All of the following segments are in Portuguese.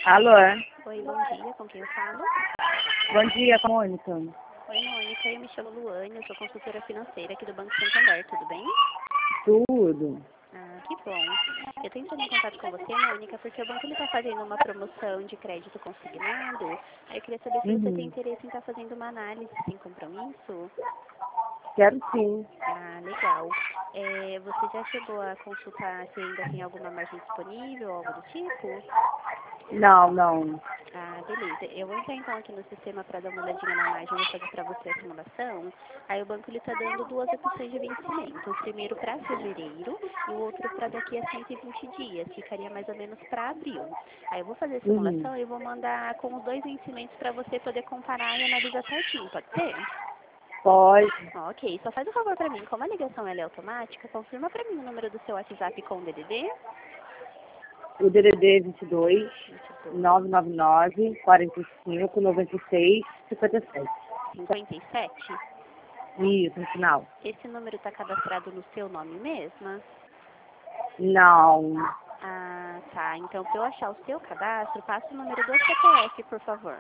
Alô? Oi, bom dia, com quem eu falo? Bom dia, Mônica. Oi, Mônica, eu me chamo Luane, eu sou consultora financeira aqui do Banco Santander, tudo bem? Tudo. Ah, que bom. Eu tô entrando em contato com você, Mônica, porque o banco está fazendo uma promoção de crédito consignado. Aí eu queria saber se você tem Uhum. interesse em estar fazendo uma análise sem compromisso. Quero sim. Ah, legal. Você já chegou a consultar se ainda tem alguma margem disponível, algo do tipo? Não, não. Ah, beleza. Eu vou entrar então aqui no sistema para dar uma olhadinha na margem, vou fazer para você a simulação. Aí o banco ele está dando duas opções de vencimento. O primeiro para fevereiro e o outro para daqui a 120 dias. Ficaria mais ou menos para abril. Aí eu vou fazer a Uhum. simulação e vou mandar com os dois vencimentos para você poder comparar e analisar certinho, pode ser? Pode. Ok, só faz um favor para mim. Como a ligação ela é automática, confirma para mim o número do seu WhatsApp com o DDD. O DDD 22 22 999 45 96 57. 57. Isso, no final. Esse número está cadastrado no seu nome mesmo? Não. Ah, tá. Então, para eu achar o seu cadastro, passa o número do CPF, por favor.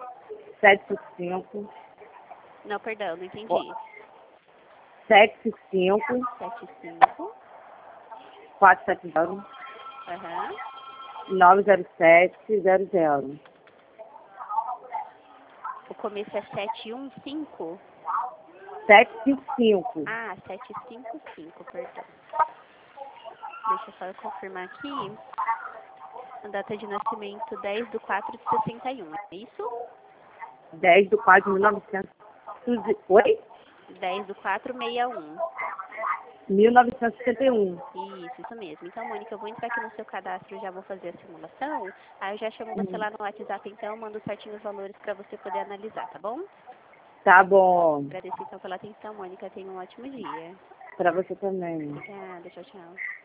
755 Não, perdão, não entendi. 755 75. 470 Aham. 90700. O começo é 715? 755. Ah, 755, perdão. Deixa eu só confirmar aqui. A data de nascimento 10/4/61, é isso? 10 do 4 de 1900. Oi? 10/4/61. 1971. Isso mesmo. Então, Mônica, eu vou entrar aqui no seu cadastro e já vou fazer a simulação. Aí eu já chamo você Uhum. lá no WhatsApp, então, mando certinho os valores para você poder analisar, tá bom? Tá bom. Agradeço então pela atenção, Mônica. Tenha um ótimo dia. Pra você também. Obrigada, tchau, tchau.